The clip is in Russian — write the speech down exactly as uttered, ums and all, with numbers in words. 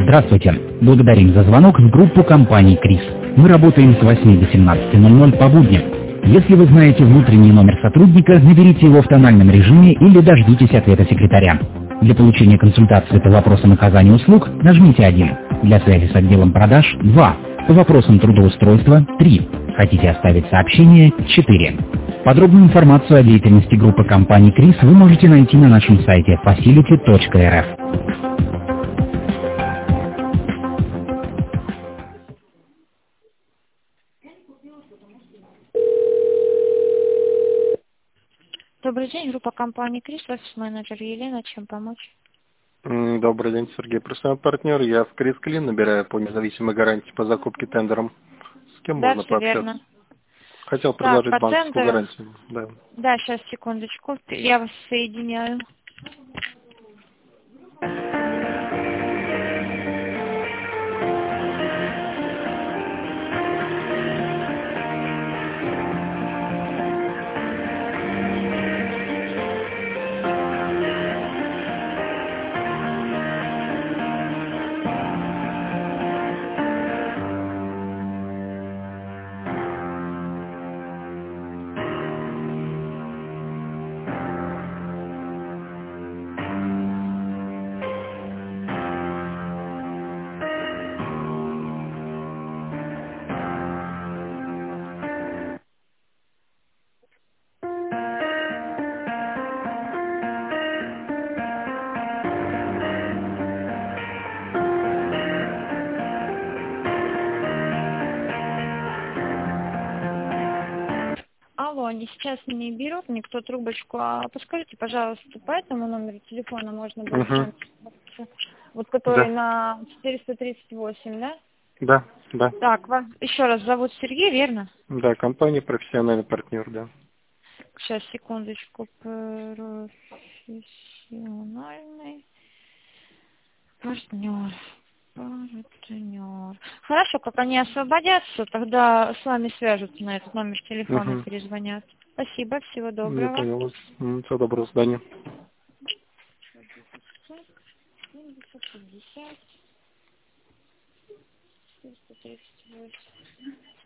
Здравствуйте. Благодарим за звонок в группу компании «Крис». Мы работаем с восьми до семнадцати ноль ноль по будням. Если вы знаете внутренний номер сотрудника, наберите его в тональном режиме или дождитесь ответа секретаря. Для получения консультации по вопросам оказания услуг нажмите один. Для связи с отделом продаж – два. По вопросам трудоустройства – три. Хотите оставить сообщение – четыре. Подробную информацию о деятельности группы компаний «Крис» вы можете найти на нашем сайте facility точка эр эф. Добрый день, группа компании «Крис», офис-менеджер Елена, чем помочь? М, Добрый день, Сергей, простой партнер. Я в Крис Клин набираю по независимой гарантии по закупке тендером. С кем Да, можно все пообщаться? верно. Хотел Так, предложить по банковскую тендеру. гарантию. Да. Да, сейчас, секундочку, я вас соединяю. Алло, они сейчас не берут никто трубочку, а подскажите, пожалуйста, по этому номеру телефона можно будет с Угу. вами связаться? Вот который Да. на четыреста тридцать восемь, да? Да, да. Так, вас еще раз зовут Сергей, верно? Да, компания профессиональный партнер, да. Сейчас, секундочку, профессиональный партнер. Партнер. Хорошо, как они освободятся, тогда с вами свяжутся на этот номер телефона, Угу. перезвонят. Спасибо, всего Я доброго. понял вас. М, Всего доброго, до свидания. семьдесят, пятьдесят, четыреста тридцать восемь.